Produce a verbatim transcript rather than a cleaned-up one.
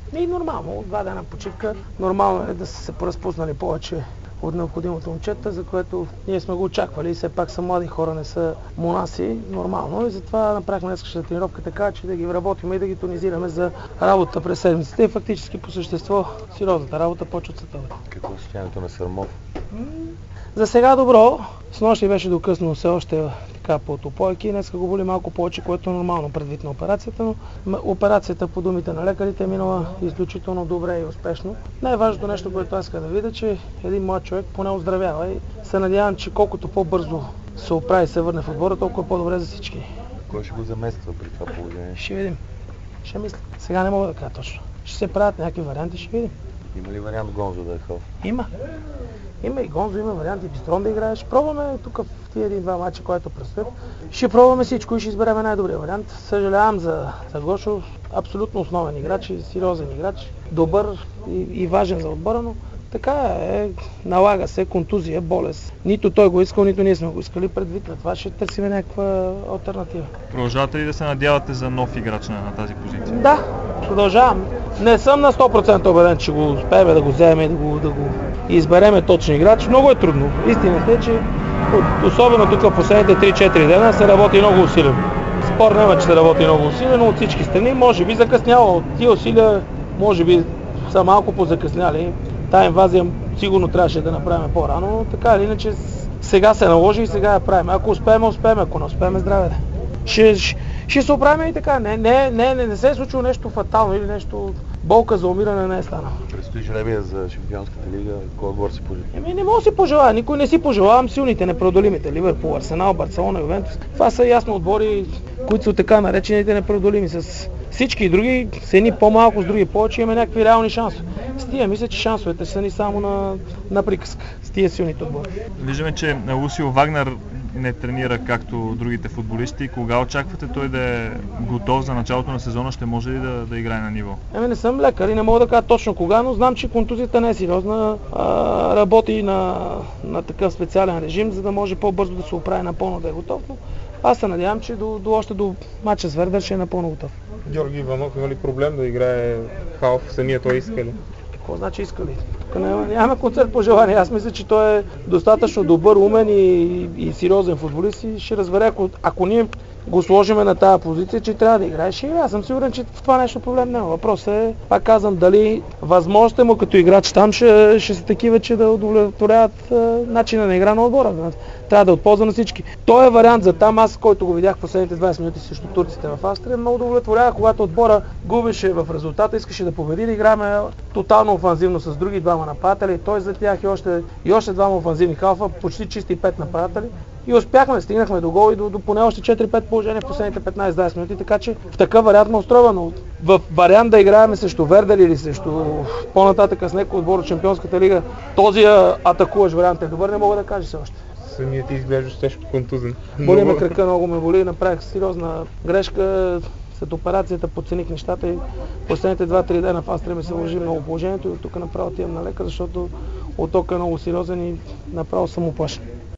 И нормално, два дена почивка. Нормално е да са се поразпуснали повече от необходимото момчета, за което ние сме го очаквали. Все пак са млади хора, не са монаси, нормално. И затова направихме днескашната тренировка така, че да ги работим и да ги тонизираме за работа през седмицата. И фактически по същество сериозната работа почва от светове. Какво е състоянието на Сърмов? За сега добро. Снощи беше докъснало все още така по опойки. Днеска го боли малко повече, което е нормално предвид на операцията, но операцията по думите на лекарите е минала изключително добре и успешно. Най-важното нещо, което аз иска да видя, че един млад човек поне оздравява и се надявам, че колкото по-бързо се оправи и се върне в отбора, толкова по-добре за всички. Кой ще го замества при това положение? Ще видим. Ще мисля. Сега не мога да кажа точно. Ще се правят някакви варианти, ще видим. Има ли вариант Гонзо да е хъв? Има. Има и Гонзо, има варианти Бистрон да играеш. Пробваме тук в тия един-два мача, който предстоят. Ще пробваме всичко и ще изберем най-добрия вариант. Съжалявам за, за Гошо. Абсолютно основен играч и сериозен играч. Добър и, и важен за отбора, но така е. Налага се контузия, болест. Нито той го искал, нито ние сме го искали. Предвид на това ще търсим някаква алтернатива. Продължавате ли да се надявате за нов играч на, на тази позиция? Да, продължавам. Не съм на сто процента убеден, че го успеем да го вземем и да го, да го избереме точен играч. Много е трудно. Истината е, че особено тук в последните три-четири дена се работи много усилено. Спор няма, че се работи много усилено от всички страни. Може би закъсняло. От тия усилия, може би са малко позакъсняли. Тая инвазия сигурно трябваше да направим по-рано, но така или иначе сега се наложи и сега я правим. Ако успеем, успеем, ако не успеем, здраве. Ще, ще, ще се оправим и така. Не, не, не, не, не се е случило нещо фатално или нещо болка за умиране не е станало. Предстои жребия за Шампионската лига. Кой отбор си пожелава? Еми не мога да си пожелая. Никой не си пожелавам силните, непреодолимите. Ливърпул, Арсенал, Барселона, Ювентус. Това са ясно отбори, които са така наречените непреодолими. С всички други, с едни по-малко, с други повече, имаме някакви реални шансове. С тия мисля, че шансовете са ни само на, на приказка. С тия силните отбори. Виждаме, че Лусио Вагнер не тренира както другите футболисти. Кога очаквате той да е готов за началото на сезона? Ще може ли да, да играе на ниво? Еми не съм лекар и не мога да кажа точно кога, но знам, че контузията не е сериозна. А, работи на, на такъв специален режим, за да може по-бързо да се оправи напълно да е готов. Но аз се надявам, че до, до още до матча с Вердер ще е напълно готов. Георги Иванов има ли проблем да играе халф? Самия той иска ли? Какво значи иска ли? Тук няма, няма концерт по желание. Аз мисля, че той е достатъчно добър, умен и, и, и сериозен футболист и ще разбере, ако, ако ние го сложиме на тази позиция, че трябва да играе, ще играе. Аз съм сигурен, че в това нещо проблем няма. Въпросът е, пак казвам, дали възможността му като играч там ще, ще са такива, че да удовлетворяват начина на игра на отбора. Трябва да отползва на всички. Той е вариант за там, аз, който го видях последните двайсет минути срещу турците в Австрия, много удовлетворява, когато отбора губеше в резултата, искаше да победи, да играем тотално офанзивно с други двама нападатели, той за тях и още, и още двама офанзивни халфа, почти чисти пет нападатели. И успяхме, стигнахме до гол и до, до поне още четири-пет положения в последните петнайсет-двайсет минути, така че в такъв вариант ме устройва, но в вариант да играем срещу Вердер или срещу по-нататък с някой отбор от Шампионската лига, този атакуваш вариант е добър, не мога да кажа все още. Самият ти изглеждаш тежко контузен. Боли ме крака, много ме боли, направих сериозна грешка. След операцията подцених нещата и последните два-три дена в Австрия ми се вложи много положението и от тук направо отивам на лекар, защото оттокът е много сериозен и направо съм оплашен.